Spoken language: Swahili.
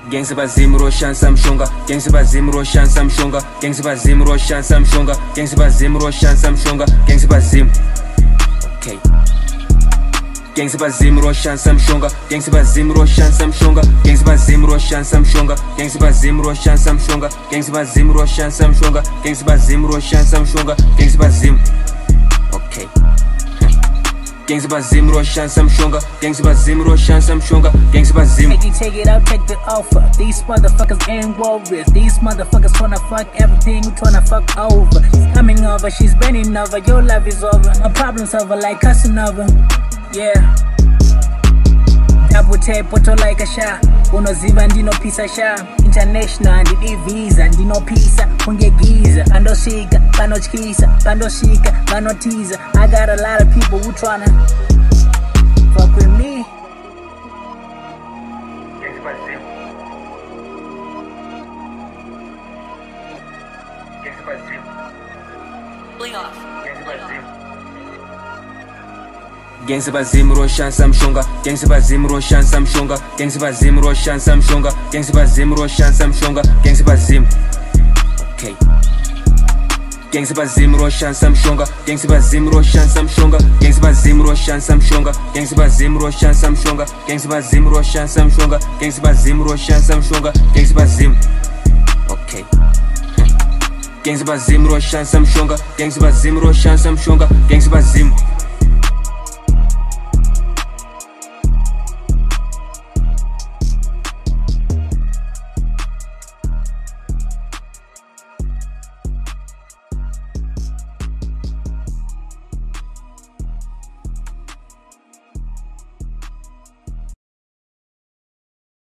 Gangsta bazim roshan samshonga, gangsta bazim roshan samshonga, gangsta bazim roshan samshonga, gangsta bazim roshan samshonga, gangsta bazim. Okay. Gangsta bazim roshan samshonga, gangsta bazim roshan samshonga, gangsta bazim roshan samshonga, gangsta bazim roshan samshonga, gangsta bazim roshan samshonga, gangsta bazim roshan samshonga, gangsta bazim. Okay. Gangsta bazim roshan samshonga, gangsta bazim roshan samshonga, gangsta bazim. Take it out, take the offer. These motherfuckers ain't warriors. These motherfuckers wanna fuck everything, we wanna fuck over. She's coming over, she's bending over. Your life is over. My problem's over like Casanova. Yeah. Double tape, poto like a sha. Unoziva ndino pisa sha. International, ndini visa, ndino pisa. Unge giza, pando shika, pando chkisa, pando shika, pando teaser. I got a lot of people who tryna fuck with me. Gangsta bazim. Gangsta bazim. Bling off. Gangsta bazim. Gangsta bazim roshan samshonga, gangsta bazim roshan samshonga, gangsta bazim roshan samshonga, gangsta bazim roshan samshonga, gangsta bazim. Okay. Gangsta bazim roshan samshonga, gangsta bazim roshan samshonga, gangsta bazim roshan samshonga, gangsta bazim roshan samshonga, gangsta bazim roshan samshonga, gangsta bazim roshan samshonga, gangsta bazim. Okay. Gangsta bazim roshan samshonga, gangsta bazim roshan samshonga, gangsta bazim.